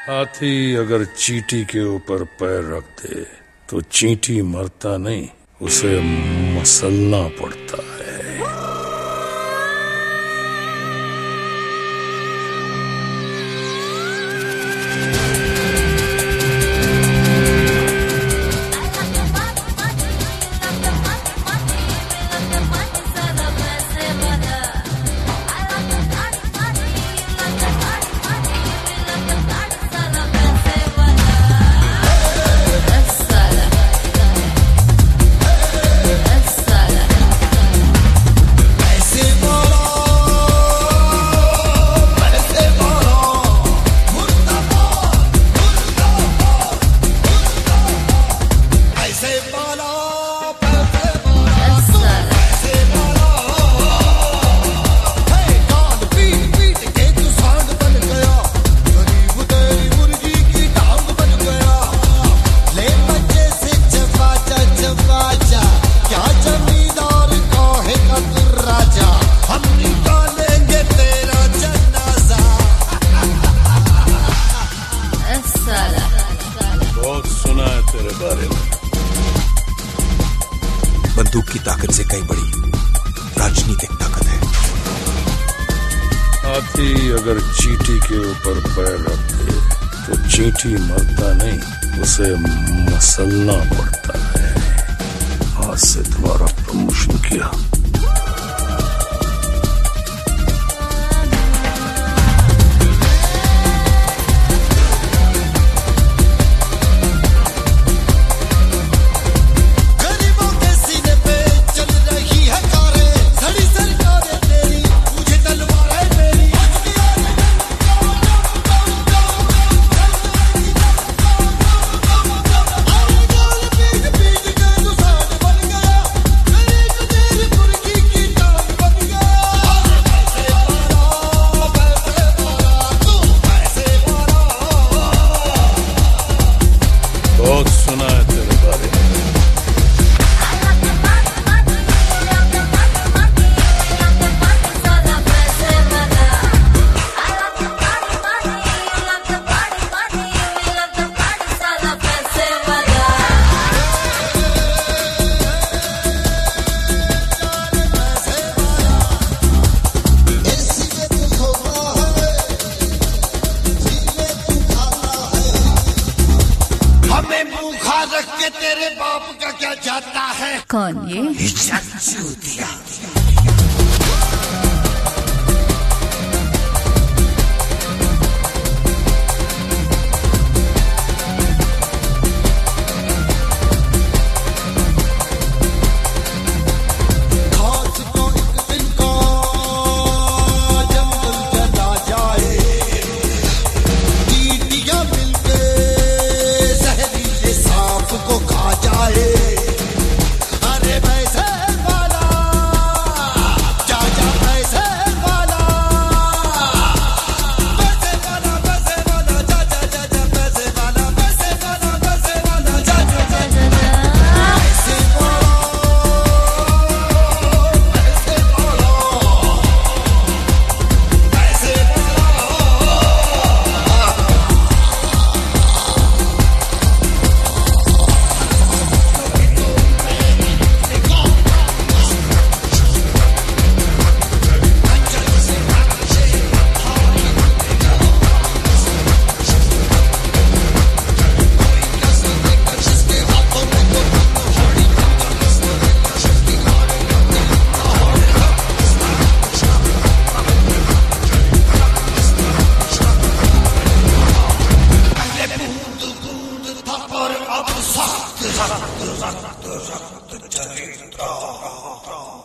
हाथी अगर चींटी के ऊपर पैर रख दे तो चींटी मरता नहीं, उसे मसलना पड़ता है। बहुत सुना है तेरे बारे में। बंदूक की ताकत से कई बड़ी राजनीतिक ताकत है। हाथी अगर चींटी के ऊपर पैर रख दे तो चींटी मरता नहीं, उसे मसलना पड़ता है। आज से तुम्हारा प्रमोशन किया। बहुत सुना है तेरे बारे में। रख के तेरे बाप का क्या जाता है? कौन ये? चूतिया। सख्त चरित्र